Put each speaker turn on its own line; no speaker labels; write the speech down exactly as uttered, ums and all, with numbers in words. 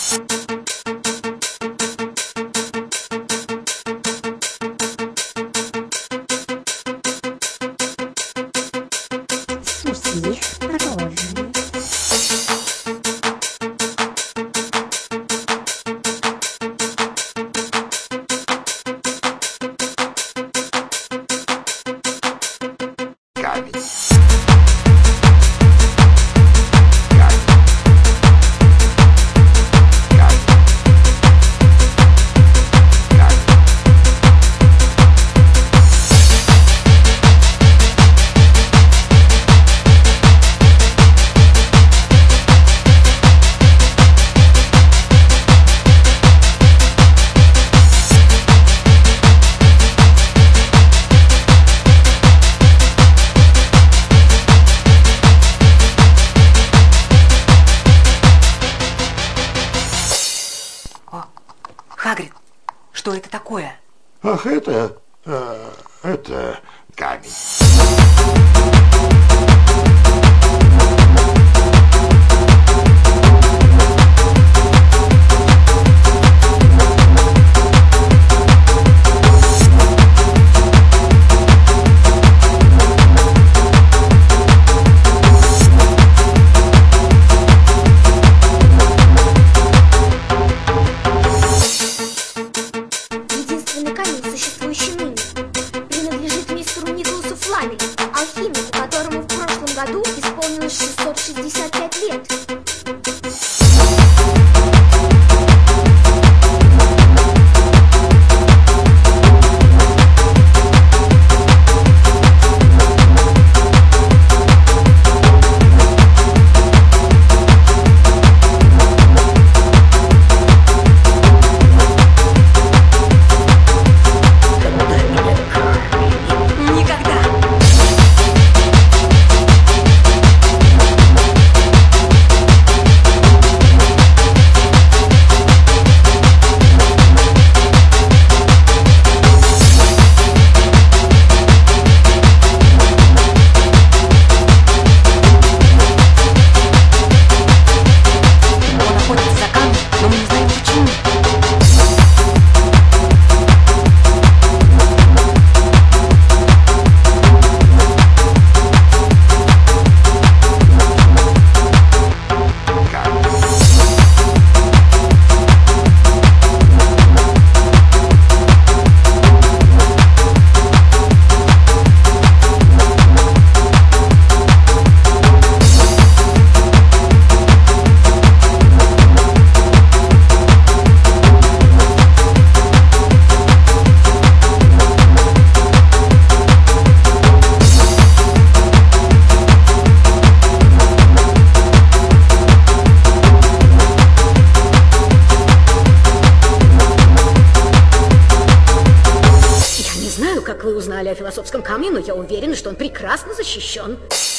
Суси мороженое.
Камень.
О, Хагрид, что это такое?
Ах, это... э, это камень.
Единственный камень, существующий ныне, принадлежит мистеру Николасу Фламели, алхимику, которому в прошлом году исполнилось шестьсот шестьдесят пять лет.
Как вы узнали о философском камне, но я уверена, что он прекрасно защищен.